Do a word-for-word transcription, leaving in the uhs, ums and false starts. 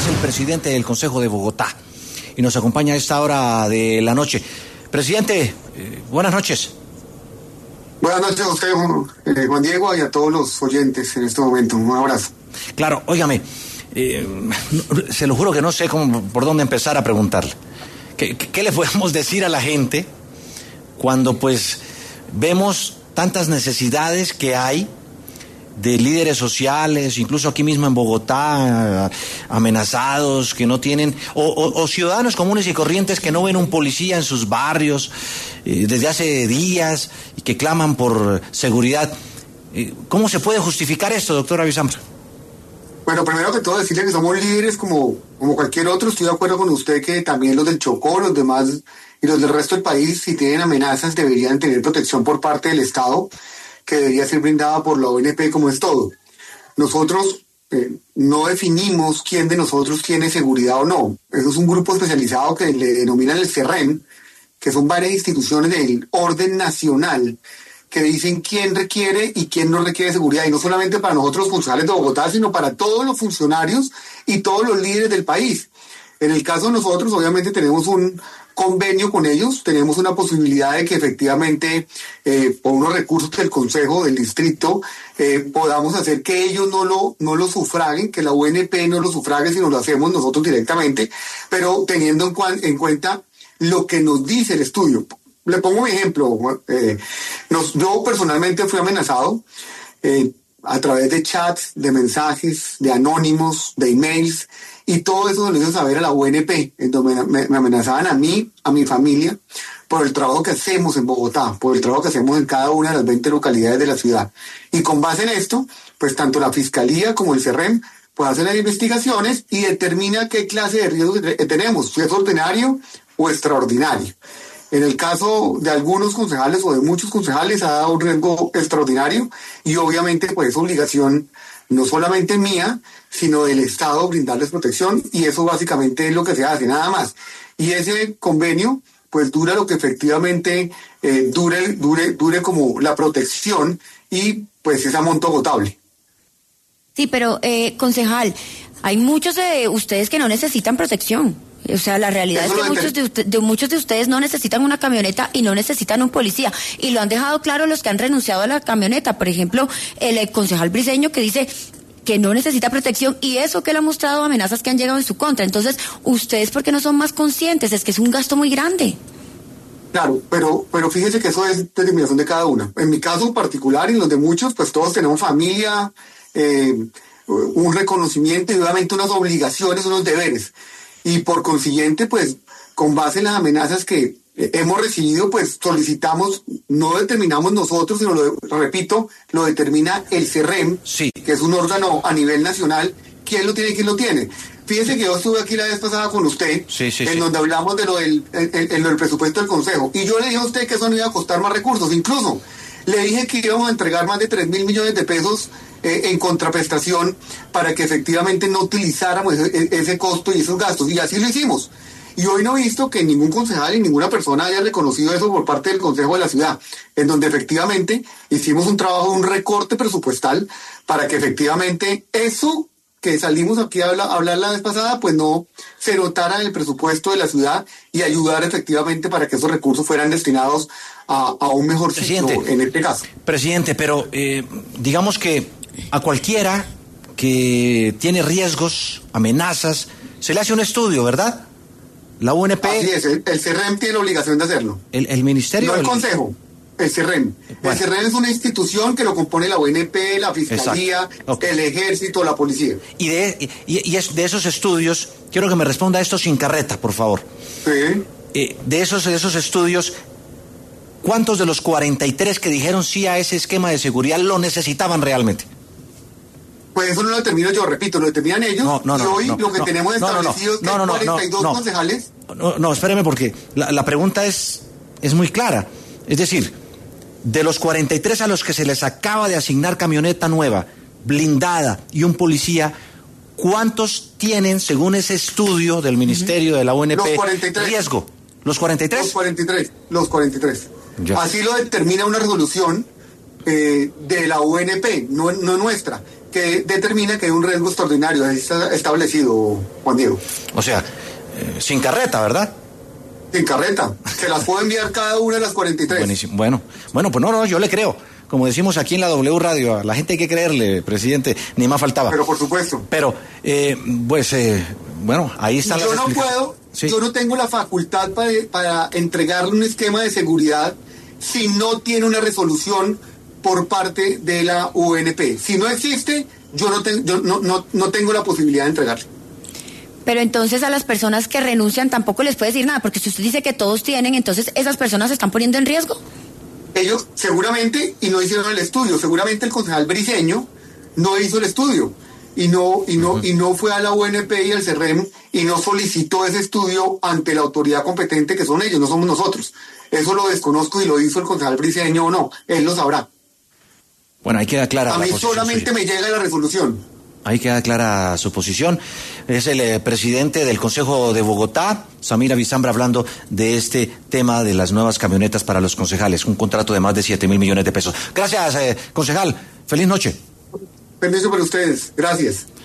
el presidente del Consejo de Bogotá y nos acompaña a esta hora de la noche. Presidente, eh, buenas noches. Buenas noches a usted, eh, Juan Diego, y a todos los oyentes en este momento. Un abrazo. Claro, óigame, eh, se lo juro que no sé cómo, por dónde empezar a preguntarle. ¿Qué, qué, qué le podemos decir a la gente cuando pues vemos tantas necesidades que hay de líderes sociales, incluso aquí mismo en Bogotá, amenazados, que no tienen, o, o, o ciudadanos comunes y corrientes que no ven un policía en sus barrios eh, desde hace días y que claman por seguridad? Eh, ¿Cómo se puede justificar esto, doctor Avisambra? Bueno, primero que todo decirle que somos líderes como, como cualquier otro. Estoy de acuerdo con usted que también los del Chocó, los demás y los del resto del país, si tienen amenazas, deberían tener protección por parte del Estado, que debería ser brindada por la O N P como es todo. Nosotros eh, no definimos quién de nosotros tiene seguridad o no. Eso es un grupo especializado que le denominan el CERREM, que son varias instituciones del orden nacional que dicen quién requiere y quién no requiere seguridad, y no solamente para nosotros los funcionarios de Bogotá, sino para todos los funcionarios y todos los líderes del país. En el caso de nosotros, obviamente tenemos un convenio con ellos, tenemos una posibilidad de que efectivamente eh, por unos recursos del Consejo del Distrito eh, podamos hacer que ellos no lo, no lo sufraguen, que la U N P no lo sufrague, sino lo hacemos nosotros directamente, pero teniendo en, cuan, en cuenta lo que nos dice el estudio. Le pongo un ejemplo. Eh, nos, yo personalmente fui amenazado eh, a través de chats, de mensajes, de anónimos, de emails, y todo eso se lo hizo saber a la U N P, en donde me, me, me amenazaban a mí, a mi familia, por el trabajo que hacemos en Bogotá, por el trabajo que hacemos en cada una de las veinte localidades de la ciudad. Y con base en esto, pues tanto la Fiscalía como el CERREM pues hacen las investigaciones y determina qué clase de riesgo tenemos, si es ordinario o extraordinario. En el caso de algunos concejales o de muchos concejales ha dado un riesgo extraordinario y obviamente pues es obligación no solamente mía, sino del Estado brindarles protección, y eso básicamente es lo que se hace, nada más. Y ese convenio pues dura lo que efectivamente eh, dure, dure, dure como la protección y pues es a monto agotable. Sí, pero eh, concejal, hay muchos de ustedes que no necesitan protección. O sea, la realidad es que muchos de, usted, de muchos de ustedes no necesitan una camioneta y no necesitan un policía. Y lo han dejado claro los que han renunciado a la camioneta. Por ejemplo, el concejal Briceño, que dice que no necesita protección, y eso que le ha mostrado amenazas que han llegado en su contra. Entonces, ¿ustedes por qué no son más conscientes? Es que es un gasto muy grande. Claro, pero, pero fíjese que eso es determinación de cada una. En mi caso particular y en los de muchos, pues todos tenemos familia, eh, un reconocimiento y obviamente unas obligaciones, unos deberes. Y por consiguiente, pues, con base en las amenazas que eh, hemos recibido, pues solicitamos, no determinamos nosotros, sino lo, repito, lo determina el CERREM, sí, que es un órgano a nivel nacional. ¿Quién lo tiene y quién lo tiene? Fíjese que yo estuve aquí la vez pasada con usted, sí, sí, en sí. donde hablamos de lo del, en, en lo del presupuesto del Consejo. Y yo le dije a usted que eso no iba a costar más recursos. Incluso le dije que íbamos a entregar más de tres mil millones de pesos eh, en contraprestación para que efectivamente no utilizáramos ese, ese costo y esos gastos. Y así lo hicimos. Y hoy no he visto que ningún concejal y ninguna persona haya reconocido eso por parte del Consejo de la Ciudad, en donde efectivamente hicimos un trabajo, un recorte presupuestal para que efectivamente eso que salimos aquí a hablar, a hablar la vez pasada, pues no se notara en el presupuesto de la ciudad y ayudar efectivamente para que esos recursos fueran destinados a, a un mejor ciclo en este caso. Presidente, pero eh, digamos que a cualquiera que tiene riesgos, amenazas, se le hace un estudio, ¿verdad? La U N P... Así es, el, el CERREM tiene la obligación de hacerlo. El, el ministerio... No el del... Consejo. El CERREM. Bueno. El CERREM es una institución que lo compone la U N P, la Fiscalía, okay, el Ejército, la Policía. Y de, y, y es de esos estudios, quiero que me responda esto sin carreta, por favor. Sí. Eh, de, esos, de esos estudios, ¿cuántos de los cuarenta y tres que dijeron sí a ese esquema de seguridad lo necesitaban realmente? Pues eso no lo determino yo, repito, lo determinan ellos. No, no, no, y hoy no, lo que no, tenemos establecido es que no, no, hay cuarenta y dos no, no, concejales. No, no, espéreme, porque la, la pregunta es, es muy clara. Es decir, de los cuarenta y tres a los que se les acaba de asignar camioneta nueva, blindada y un policía, ¿cuántos tienen, según ese estudio del Ministerio de la U N P, los cuarenta y tres. Riesgo? ¿Los cuarenta y tres? Los cuarenta y tres, los cuarenta y tres. Ya. Así lo determina una resolución eh, de la U N P, no, no nuestra. que determina que hay un riesgo extraordinario. Ahí está establecido, Juan Diego. O sea, eh, sin carreta, ¿verdad? Sin carreta. Se las puedo enviar cada una de las cuarenta y tres. Buenísimo. Bueno, bueno, pues no, no, yo le creo. Como decimos aquí en la W Radio, a la gente hay que creerle, presidente, ni más faltaba. Pero por supuesto. Pero, eh, pues, eh, bueno, ahí están las Yo no puedo, sí. Yo no tengo la facultad para, para entregarle un esquema de seguridad si no tiene una resolución por parte de la U N P. Si no existe, yo no, te, yo no, no, no tengo la posibilidad de entregarle. Pero entonces a las personas que renuncian tampoco les puede decir nada, porque si usted dice que todos tienen, entonces esas personas se están poniendo en riesgo. Ellos seguramente, y no hicieron el estudio, seguramente el concejal Briceño no hizo el estudio y no y no uh-huh. y no fue a la U N P y al CERREM y no solicitó ese estudio ante la autoridad competente, que son ellos, no somos nosotros. Eso lo desconozco y lo hizo el concejal Briceño o no, él lo sabrá. Bueno, ahí queda clara. A mí solamente me llega la resolución. Ahí queda clara su posición. Es el eh, presidente del Consejo de Bogotá, Samir Avisambra, hablando de este tema de las nuevas camionetas para los concejales. Un contrato de más de siete mil millones de pesos. Gracias, eh, concejal. Feliz noche. Feliz noche para ustedes. Gracias.